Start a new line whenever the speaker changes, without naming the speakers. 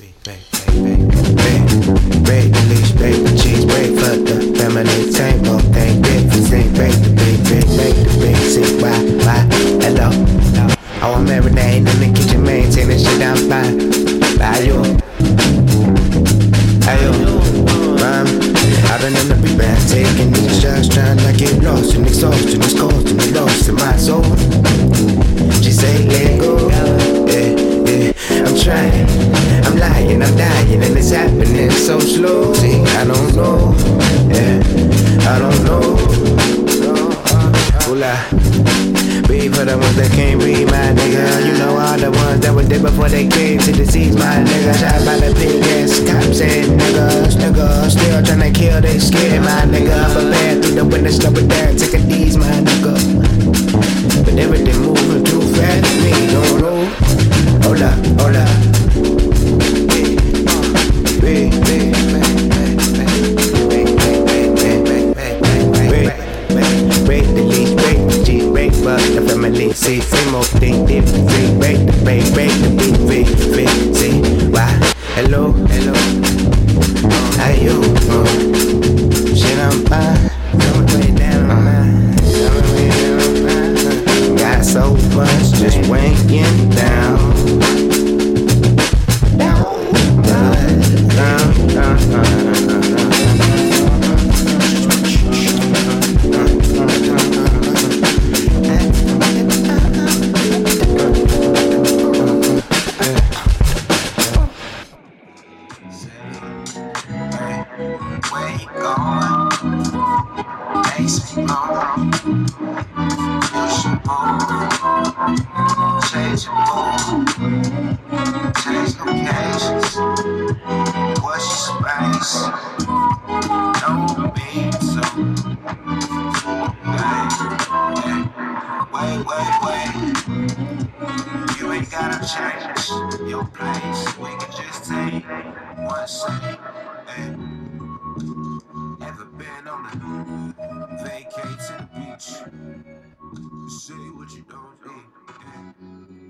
Break the leash, break the cheese, break for the feminine tank, both thing, break the big, see, why, hello. Oh, I'm everything in the kitchen, maintaining shit, I'm fine. By you, I've been in the rebound, taking these shots, trying to get lost and exhaustion, it's costing the loss in my soul. She say, let go, yeah, I'm trying, I'm lying, I'm dying, and it's happening so slow. See, I don't know, I don't know. Hola, breathe for the ones that can't breathe, my nigga. You know all the ones that were there before they came to disease, my nigga. Shot by the big ass cops and niggas, still tryna kill, they scared, my nigga. But bad through the window, slow it down, take a D's, my nigga. But everything moving too fast for me, don't know. Hold up. Break the leash, break the G, break for the family. See, same old thing, different thing. Break the beat, see, why? Hello, how you? Shit, I'm fine. Coming way down, got so much, just weighing down. Where you going? Makes me moan. You should move. Change your mood. Change locations. What's your space? Don't be so. Wait. You ain't gotta change your place. We can just take one second. Ever been on a vacate to the beach? Say what you don't need.